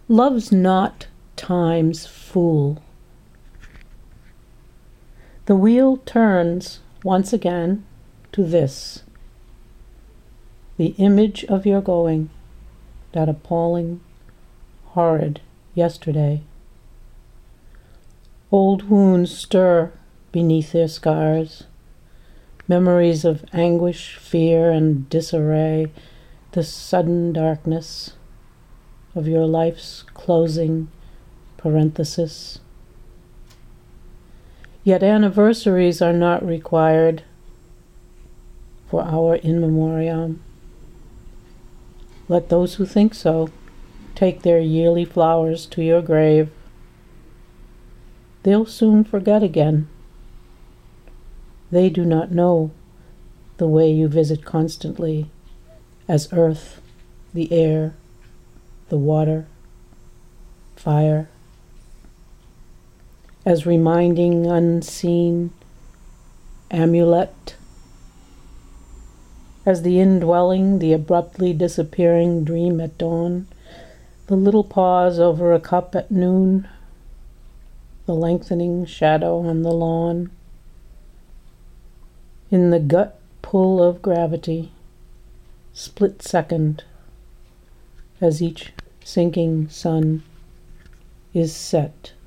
Love's not time's fool. The wheel turns once again to this, the image of your going, that appalling, horrid yesterday. Old wounds stir beneath their scars, memories of anguish, fear, and disarray, the sudden darkness of your life's closing parenthesis. Yet anniversaries are not required for our in memoriam. Let those who think so take their yearly flowers to your grave. They'll soon forget again. They do not know the way you visit constantly, as earth, the air, the water, fire, as reminding unseen amulet, as the indwelling, the abruptly disappearing dream at dawn, the little pause over a cup at noon, the lengthening shadow on the lawn, in the gut pull of gravity, split second, as each sinking sun is set.